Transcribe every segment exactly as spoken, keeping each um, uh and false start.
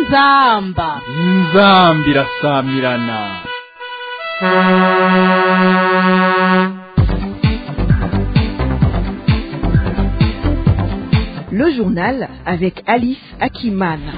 inzamba inzambi irasamirana. Le journal avec Alice Akimana.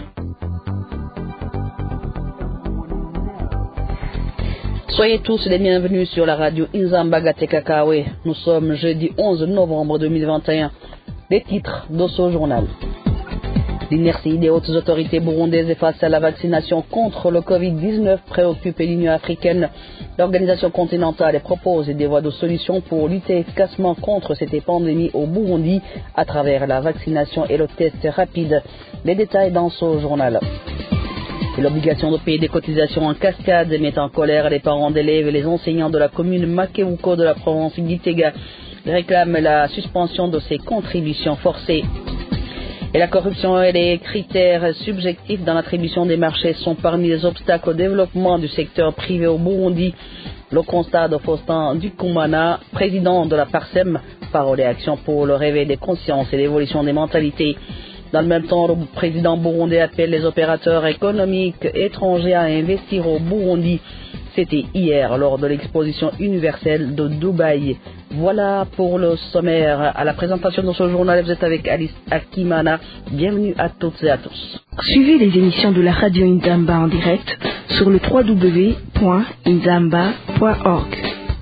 Soyez tous les bienvenus sur la radio Inzamba Gatekakawe. Nous sommes jeudi onze novembre deux mille vingt et un. Les titres de ce journal. L'inertie des hautes autorités burundaises face à la vaccination contre le covid dix-neuf préoccupe l'Union africaine. L'organisation continentale propose des voies de solution pour lutter efficacement contre cette pandémie au Burundi à travers la vaccination et le test rapide. Les détails dans ce journal. Et l'obligation de payer des cotisations en cascade met en colère les parents d'élèves et les enseignants de la commune Makewuko de la province Gitega. Ils réclament la suspension de ces contributions forcées. Et la corruption et les critères subjectifs dans l'attribution des marchés sont parmi les obstacles au développement du secteur privé au Burundi. Le constat de Faustin Dukumana, président de la Parsem, Parole et Action pour le réveil des consciences et l'évolution des mentalités. Dans le même temps, le président burundais appelle les opérateurs économiques étrangers à investir au Burundi. C'était hier lors de l'exposition universelle de Dubaï. Voilà pour le sommaire. À la présentation de ce journal, vous êtes avec Alice Akimana. Bienvenue à toutes et à tous. Suivez les émissions de la radio Inzamba en direct sur le w w w point inzamba point org.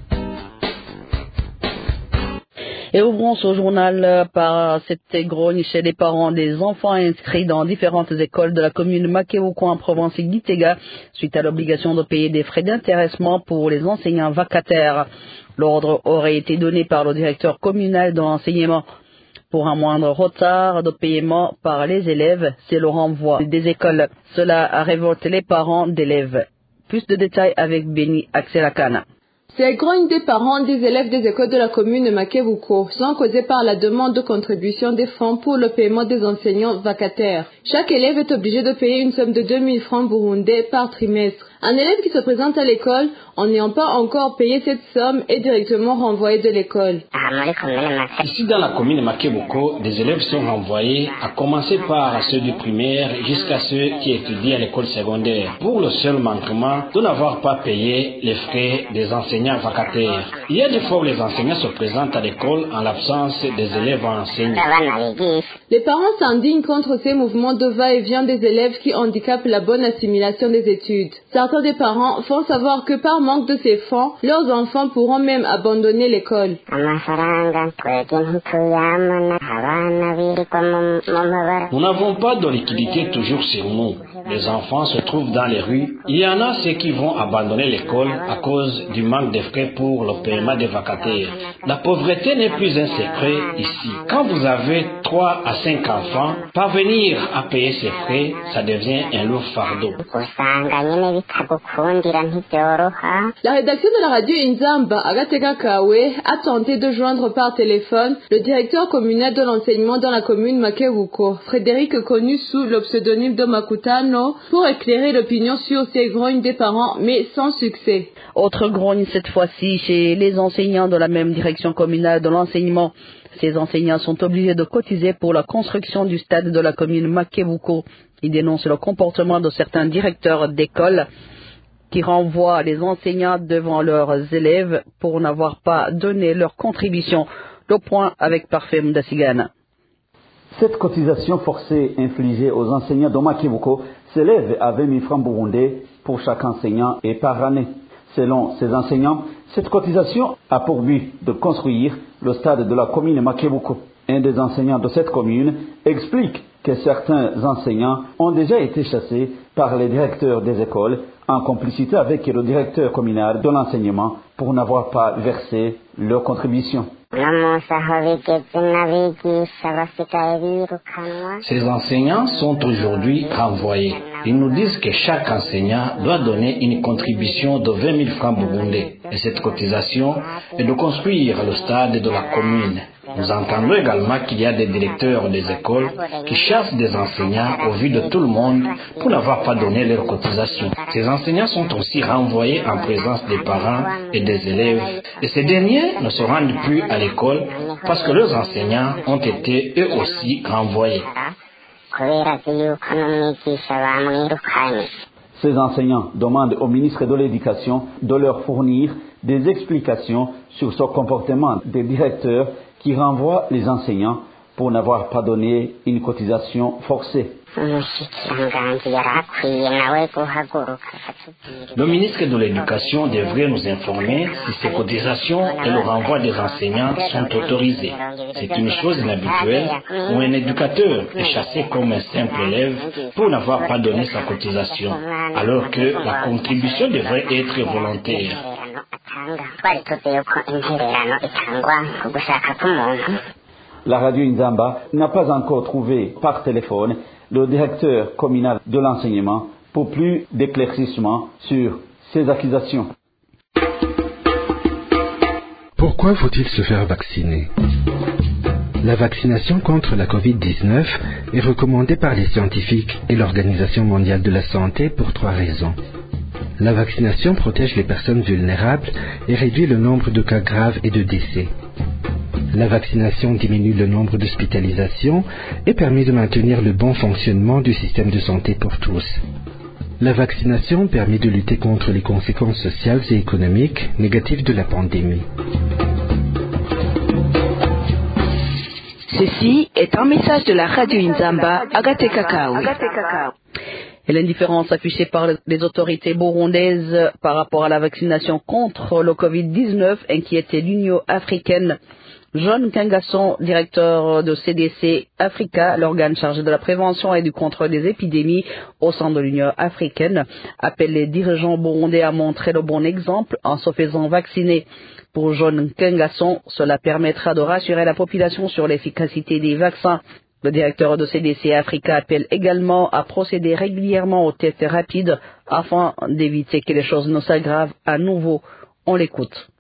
Et ouvrons ce journal par cette grogne chez les parents des enfants inscrits dans différentes écoles de la commune Makewuko en province Gitega suite à l'obligation de payer des frais d'intéressement pour les enseignants vacataires. L'ordre aurait été donné par le directeur communal de l'enseignement. Pour un moindre retard de paiement par les élèves, c'est le renvoi des écoles. Cela révolte les parents d'élèves. Plus de détails avec Beni Akselakana. Ces grognes des parents des élèves des écoles de la commune Makewuko sont causées par la demande de contribution des fonds pour le paiement des enseignants vacataires. Chaque élève est obligé de payer une somme de deux mille francs burundais par trimestre. Un élève qui se présente à l'école en n'ayant pas encore payé cette somme est directement renvoyé de l'école. Ici dans la commune Makewuko, des élèves sont renvoyés, à commencer par ceux du primaire jusqu'à ceux qui étudient à l'école secondaire, pour le seul manquement de n'avoir pas payé les frais des enseignants vacataires. Il y a des fois où les enseignants se présentent à l'école en l'absence des élèves enseignants. Les parents s'indignent contre ces mouvements de va-et-vient des élèves qui handicapent la bonne assimilation des études. Certains des parents font savoir que par manque de ces fonds, leurs enfants pourront même abandonner l'école. Nous n'avons pas de liquidité toujours sur nous. Les enfants se trouvent dans les rues. Il y en a ceux qui vont abandonner l'école à cause du manque de frais pour le paiement des vacataires. La pauvreté n'est plus un secret ici. Quand vous avez trois à cinq enfants, parvenir à payer ces frais, ça devient un lourd fardeau. La rédaction de la radio Inzamba Agatekakawe a tenté de joindre par téléphone le directeur communal de l'enseignement dans la commune Makewuko, Frédéric, connu sous le pseudonyme de Makutano, pour éclairer l'opinion sur ces grognes des parents, mais sans succès. Autre grogne cette fois-ci chez les enseignants de la même direction communale de l'enseignement. Ces enseignants sont obligés de cotiser pour la construction du stade de la commune Makewuko. Ils dénoncent le comportement de certains directeurs d'école qui renvoient les enseignants devant leurs élèves pour n'avoir pas donné leur contribution. Le point avec Parfait Mdasigana. Cette cotisation forcée infligée aux enseignants de Makewuko s'élève à vingt mille francs burundais pour chaque enseignant et par année. Selon ces enseignants, cette cotisation a pour but de construire le stade de la commune Makewuko. Un des enseignants de cette commune explique que certains enseignants ont déjà été chassés par les directeurs des écoles en complicité avec le directeur communal de l'enseignement pour n'avoir pas versé leur contribution. Ces enseignants sont aujourd'hui renvoyés. Ils nous disent que chaque enseignant doit donner une contribution de vingt mille francs burundais. Et cette cotisation est de construire le stade de la commune. Nous entendons également qu'il y a des directeurs des écoles qui chassent des enseignants au vu de tout le monde pour n'avoir pas donné leur cotisation. Ces enseignants sont aussi renvoyés en présence des parents et des élèves. Et ces derniers ne se rendent plus à l'école parce que leurs enseignants ont été eux aussi renvoyés. Ces enseignants demandent au ministre de l'Éducation de leur fournir des explications sur ce comportement des directeurs qui renvoient les enseignants pour n'avoir pas donné une cotisation forcée. Le ministre de l'Éducation devrait nous informer si ces cotisations et le renvoi des enseignants sont autorisés. C'est une chose inhabituelle où un éducateur est chassé comme un simple élève pour n'avoir pas donné sa cotisation, alors que la contribution devrait être volontaire. La radio Inzamba n'a pas encore trouvé par téléphone le directeur communal de l'enseignement pour plus d'éclaircissements sur ces accusations. Pourquoi faut-il se faire vacciner ? La vaccination contre la covid dix-neuf est recommandée par les scientifiques et l'Organisation mondiale de la santé pour trois raisons. La vaccination protège les personnes vulnérables et réduit le nombre de cas graves et de décès. La vaccination diminue le nombre d'hospitalisations et permet de maintenir le bon fonctionnement du système de santé pour tous. La vaccination permet de lutter contre les conséquences sociales et économiques négatives de la pandémie. Ceci est un message de la radio Inzamba Agate Kakao. Et l'indifférence affichée par les autorités burundaises par rapport à la vaccination contre le covid dix-neuf inquiétait l'Union africaine. John Kangasson, directeur de C D C Africa, l'organe chargé de la prévention et du contrôle des épidémies au sein de l'Union africaine, appelle les dirigeants burundais à montrer le bon exemple en se faisant vacciner. Pour John Kangasson, cela permettra de rassurer la population sur l'efficacité des vaccins. Le directeur de C D C Africa appelle également à procéder régulièrement aux tests rapides afin d'éviter que les choses ne s'aggravent à nouveau. On l'écoute.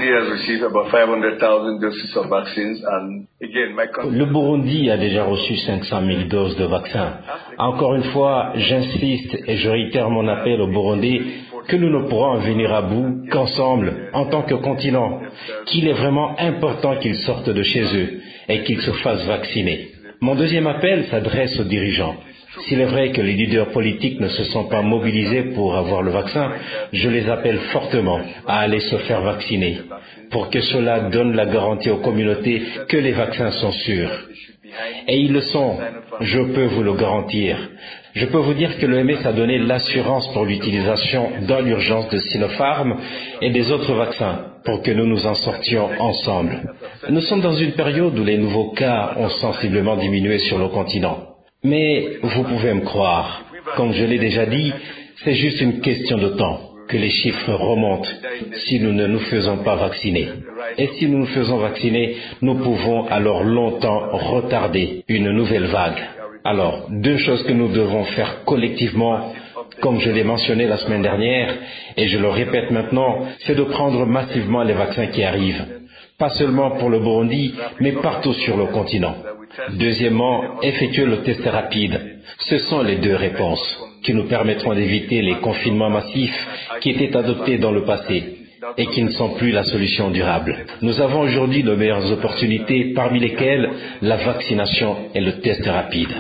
Le Burundi a déjà reçu cinq cent mille doses de vaccins. Encore une fois, j'insiste et je réitère mon appel au Burundi que nous ne pourrons en venir à bout qu'ensemble, en tant que continent, qu'il est vraiment important qu'ils sortent de chez eux et qu'ils se fassent vacciner. Mon deuxième appel s'adresse aux dirigeants. S'il est vrai que les leaders politiques ne se sont pas mobilisés pour avoir le vaccin, je les appelle fortement à aller se faire vacciner, pour que cela donne la garantie aux communautés que les vaccins sont sûrs. Et ils le sont, je peux vous le garantir. Je peux vous dire que l'O M S a donné l'assurance pour l'utilisation dans l'urgence de Sinopharm et des autres vaccins, pour que nous nous en sortions ensemble. Nous sommes dans une période où les nouveaux cas ont sensiblement diminué sur le continent. Mais vous pouvez me croire, comme je l'ai déjà dit, c'est juste une question de temps que les chiffres remontent si nous ne nous faisons pas vacciner. Et si nous nous faisons vacciner, nous pouvons alors longtemps retarder une nouvelle vague. Alors, deux choses que nous devons faire collectivement, comme je l'ai mentionné la semaine dernière, et je le répète maintenant, c'est de prendre massivement les vaccins qui arrivent. Pas seulement pour le Burundi, mais partout sur le continent. Deuxièmement, effectuer le test rapide. Ce sont les deux réponses qui nous permettront d'éviter les confinements massifs qui étaient adoptés dans le passé et qui ne sont plus la solution durable. Nous avons aujourd'hui de meilleures opportunités, parmi lesquelles la vaccination et le test rapide.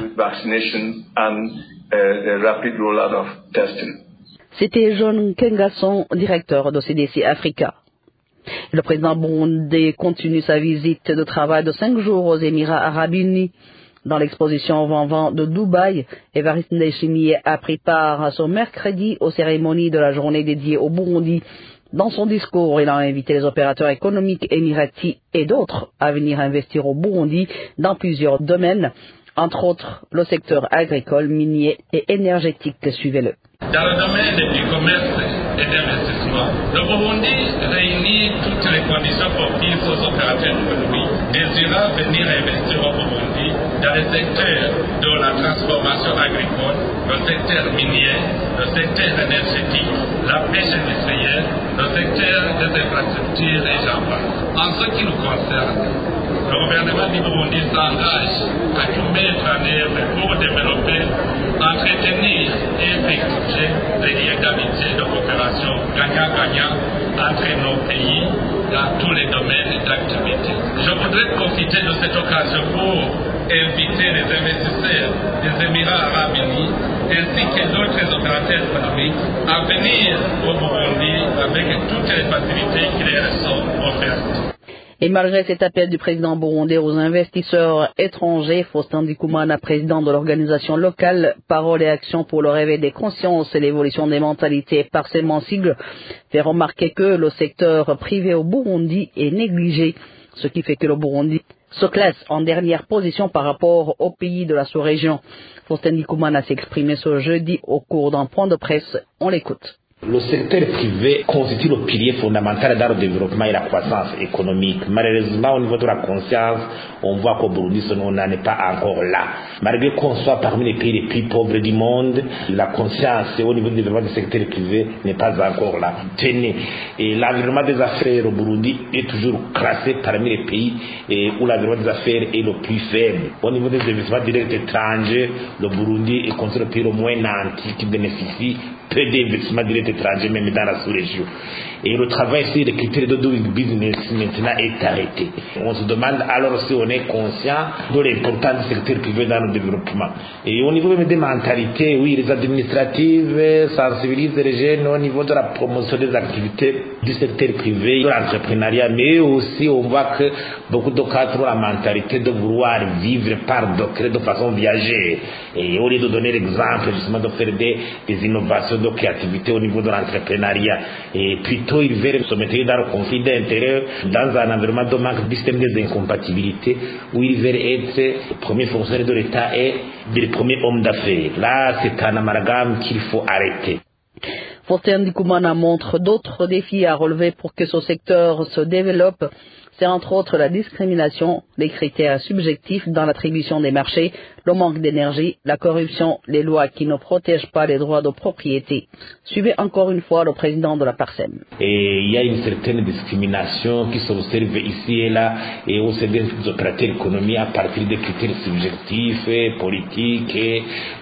C'était John Kangasson, directeur de C D C Africa. Le président burundais continue sa visite de travail de cinq jours aux Émirats arabes unis. Dans l'exposition vingt vingt de Dubaï, Évariste Ndayishimiye a pris part ce mercredi aux cérémonies de la journée dédiée au Burundi. Dans son discours, il a invité les opérateurs économiques émiratis et d'autres à venir investir au Burundi dans plusieurs domaines, entre autres le secteur agricole, minier et énergétique. Suivez-le. Dans le domaine du commerce et d'investissement, le Burundi réunit toutes les conditions propices aux opérateurs économiques désirant venir investir au Burundi dans les secteurs de la transformation agricole, le secteur minier, le secteur énergétique, la pêche industrielle, le secteur des infrastructures et j'en passe. En ce qui nous concerne, le gouvernement du Burundi s'engage à tout mettre en œuvre pour développer, entretenir et effectuer les liens d'amitié et de coopération gagnant-gagnant entre nos pays dans tous les domaines d'activité. Je voudrais profiter de cette occasion pour inviter les investisseurs des Émirats arabes unis ainsi que d'autres opérateurs économiques à venir au Burundi avec toutes les facilités qui leur sont offertes. Et malgré cet appel du président burundais aux investisseurs étrangers, Faustin Ndikumana, président de l'organisation locale Parole et Action pour le réveil des consciences et l'évolution des mentalités, partiellement sigle, fait remarquer que le secteur privé au Burundi est négligé, ce qui fait que le Burundi se classe en dernière position par rapport aux pays de la sous-région. Faustin Ndikumana s'est exprimé ce jeudi au cours d'un point de presse. On l'écoute. Le secteur privé constitue le pilier fondamental dans le développement et la croissance économique. Malheureusement, au niveau de la conscience, on voit qu'au Burundi, on n'en est pas encore là. Malgré qu'on soit parmi les pays les plus pauvres du monde, la conscience au niveau du développement du secteur privé n'est pas encore là. Tenez, et l'environnement des affaires au Burundi est toujours classé parmi les pays où l'environnement des affaires est le plus faible. Au niveau des investissements directs étrangers, le Burundi est considéré le pays le moins nanti qui bénéficie peu d'investissements directs étrangers, même dans la sous-région. Et le travail sur les critères de doing business maintenant est arrêté. On se demande alors si on est conscient de l'importance du secteur privé dans le développement. Et au niveau des mentalités, oui, les administratives sensibilisent les jeunes au niveau de la promotion des activités du secteur privé, de l'entrepreneuriat, mais aussi on voit que beaucoup de cas ont la mentalité de vouloir vivre par docret de façon viagère. Et au lieu de donner l'exemple justement de faire des, des innovations de créativité au niveau de l'entrepreneuriat, et plutôt ils veulent se mettre dans le conflit d'intérêts, dans un environnement de manque de système des incompatibilités, où ils veulent être le premier fonctionnaire de l'État et le premier homme d'affaires. Là, c'est un amalgame qu'il faut arrêter. Faustin Ndikumana montre d'autres défis à relever pour que ce secteur se développe. C'est entre autres la discrimination, les critères subjectifs dans l'attribution des marchés, le manque d'énergie, la corruption, les lois qui ne protègent pas les droits de propriété. Suivez encore une fois le président de la Parsem. Et il y a une certaine discrimination qui s'observe ici et là et au sein des opérateurs économiques à partir des critères subjectifs, politiques et,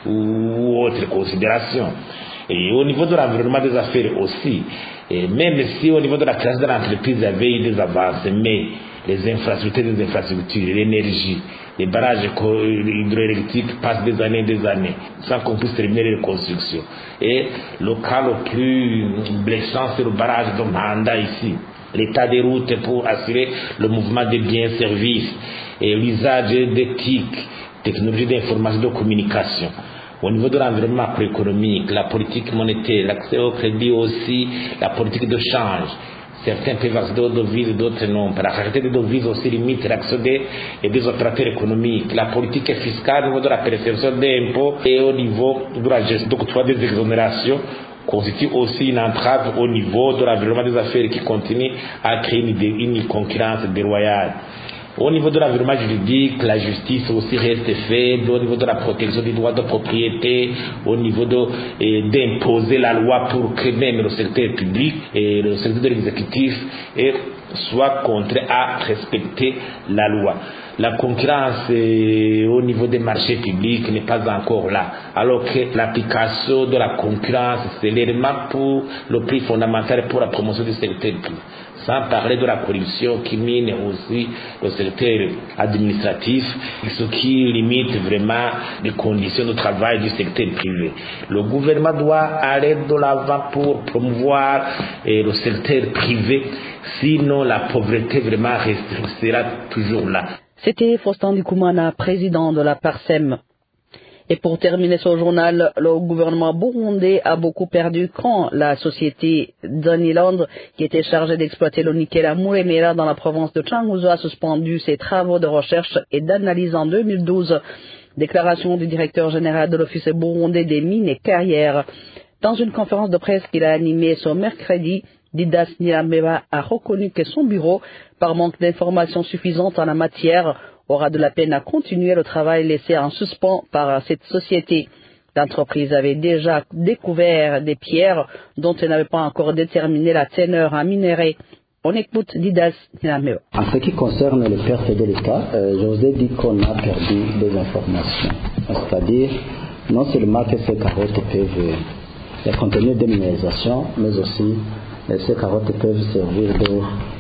ou autres considérations. Et au niveau de l'environnement des affaires aussi, et même si au niveau de la classe de l'entreprise il y avait eu des avancées, mais les infrastructures, des infrastructures, l'énergie, les barrages hydroélectriques passent des années et des années sans qu'on puisse terminer les constructions. Et le cas le plus blessant, c'est le barrage de Manda ici. L'état des routes pour assurer le mouvement des biens et services et l'usage des T I C, technologies d'information et de communication. Au niveau de l'environnement macroéconomique, la politique monétaire, l'accès au crédit aussi, la politique de change. Certains peuvent accéder aux devises, d'autres non. La rareté des devises aussi limite l'accès des, des opérateurs économiques. La politique fiscale au niveau de la perception d'impôts et au niveau de la gestion d'octroi des exonérations constitue aussi une entrave au niveau de l'environnement des affaires qui continue à créer une, une concurrence déloyale. Au niveau de l'environnement juridique, la justice aussi reste faible, au niveau de la protection des droits de propriété, au niveau de, eh, d'imposer la loi pour que même le secteur public et le secteur de l'exécutif eh, soient contraints à respecter la loi. La concurrence eh, au niveau des marchés publics n'est pas encore là, alors que l'application de la concurrence, c'est l'élément pour le plus fondamental pour la promotion du secteur public. Sans parler de la corruption qui mine aussi le secteur administratif, ce qui limite vraiment les conditions de travail du secteur privé. Le gouvernement doit aller de l'avant pour promouvoir eh, le secteur privé, sinon la pauvreté vraiment restera toujours là. C'était Faustin Ndikumana, président de la Parsem. Et pour terminer ce journal, le gouvernement burundais a beaucoup perdu quand la société Daniland, qui était chargée d'exploiter le nickel à Muremera dans la province de Changuzo, a suspendu ses travaux de recherche et d'analyse en deux mille douze. Déclaration du directeur général de l'Office burundais des mines et carrières. Dans une conférence de presse qu'il a animée ce mercredi, Didas Nilameba a reconnu que son bureau, par manque d'informations suffisantes en la matière, aura de la peine à continuer le travail laissé en suspens par cette société. L'entreprise avait déjà découvert des pierres dont elle n'avait pas encore déterminé la teneur en minerai. On écoute Didas Nilameba. En ce qui concerne les pertes de l'État, euh, je vous ai dit qu'on a perdu des informations. C'est-à-dire, non seulement que ces carottes peuvent contenir des minéralisations, mais aussi ces carottes peuvent servir de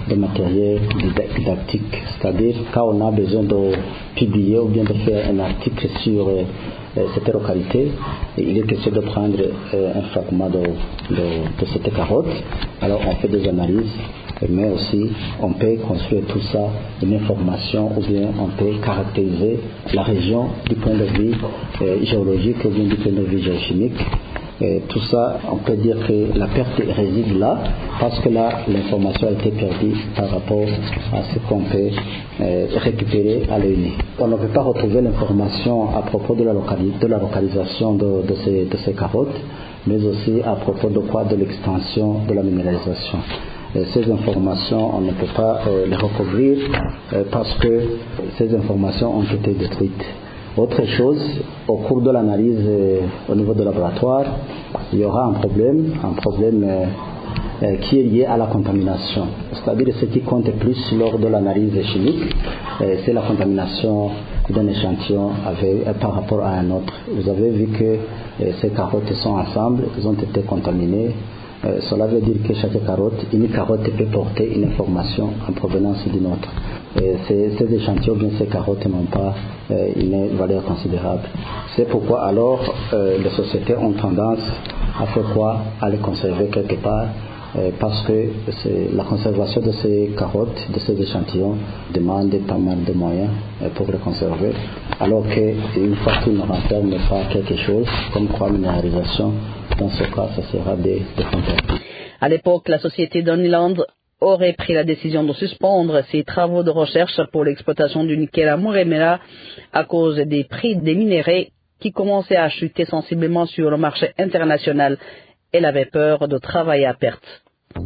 de matériel didactique. C'est-à-dire, quand on a besoin de publier ou bien de faire un article sur euh, cette localité, il est question de prendre euh, un fragment de, de, de cette carotte. Alors, on fait des analyses, mais aussi, on peut construire tout ça, une information, ou bien on peut caractériser la région du point de vue euh, géologique ou bien du point de vue géochimique. Et tout ça, on peut dire que la perte réside là, parce que là, l'information a été perdue par rapport à ce qu'on peut euh, récupérer à l'œil nu. On ne peut pas retrouver l'information à propos de la, locali- de la localisation de, de, ces, de ces carottes, mais aussi à propos de quoi, de l'extension de la minéralisation. Et ces informations, on ne peut pas euh, les recouvrir euh, parce que ces informations ont été détruites. Autre chose, au cours de l'analyse euh, au niveau de laboratoire, il y aura un problème, un problème euh, euh, qui est lié à la contamination. C'est-à-dire ce qui compte plus lors de l'analyse chimique, euh, c'est la contamination d'un échantillon avec, euh, par rapport à un autre. Vous avez vu que euh, ces carottes sont ensemble, elles ont été contaminées. Euh, cela veut dire que chaque carotte, une carotte peut porter une information en provenance d'une autre. Et ces, ces échantillons, bien ces carottes n'ont pas euh, une valeur considérable. C'est pourquoi alors euh, les sociétés ont tendance à faire quoi? À les conserver quelque part, euh, parce que c'est, la conservation de ces carottes, de ces échantillons, demande pas mal de moyens euh, pour les conserver. Alors qu'une fois qu'ils ne renferment pas quelque chose, comme quoi minéralisation, dans ce cas, ça sera des, des fantasmes. À l'époque, la société Donnyland aurait pris la décision de suspendre ses travaux de recherche pour l'exploitation du nickel à Muremera à cause des prix des minéraux qui commençaient à chuter sensiblement sur le marché international. Elle avait peur de travailler à perte.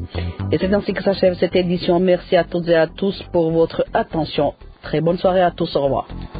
Et c'est ainsi que s'achève cette édition. Merci à toutes et à tous pour votre attention. Très bonne soirée à tous. Au revoir.